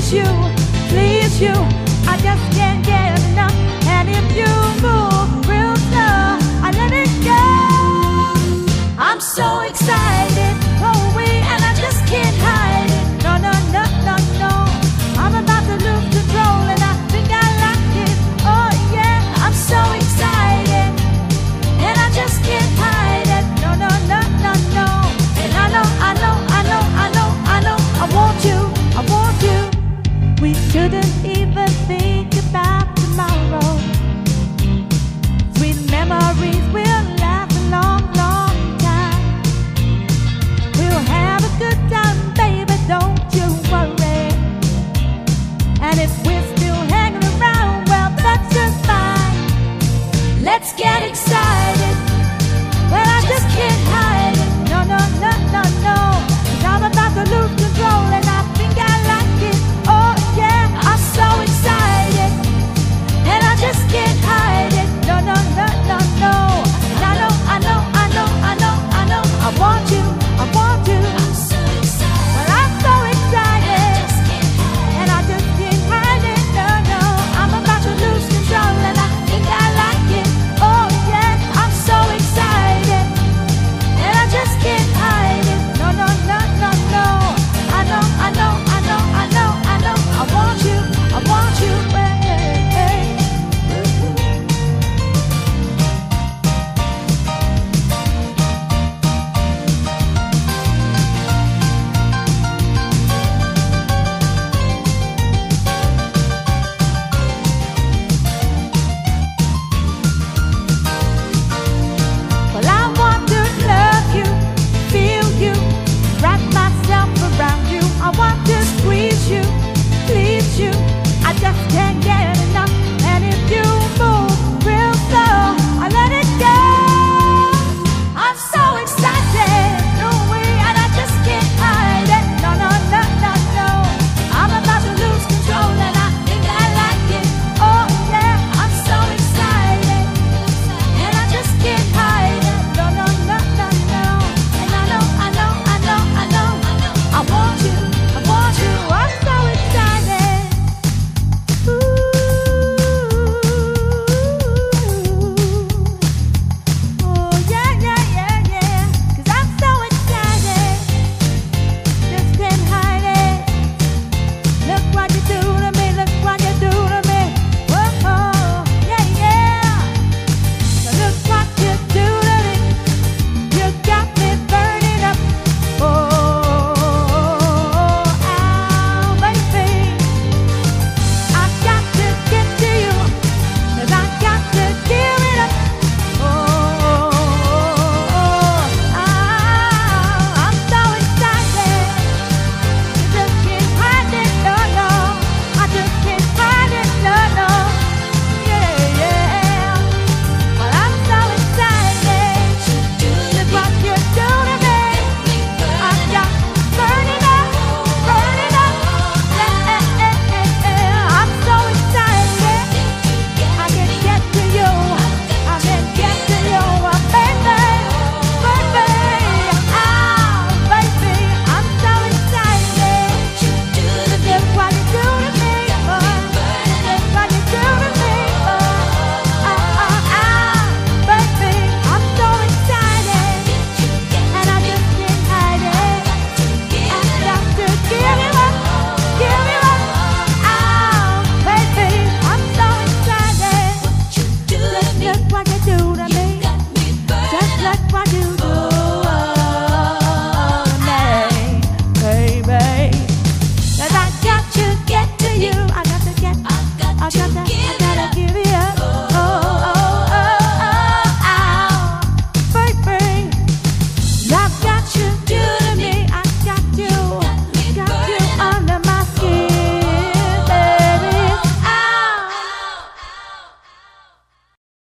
please you. I just can't get enough. And if you move real slow, I let it go. I'm so excited, oh wait, and I just can't hide it. No, no, no, no, no. I'm about to lose control, and I think I like it. Oh yeah, I'm so excited, and I just can't hide it. No, no, no, no, no. And I know, I know, I know, I know, I know. I want you, I want you. We shouldn't even think about tomorrow. Sweet memories will last a long, long time. We'll have a good time, baby, don't you worry. And if we're still hanging around, well, that's just fine. Let's get excited. Well, I just can't hide it. No, no, no, no,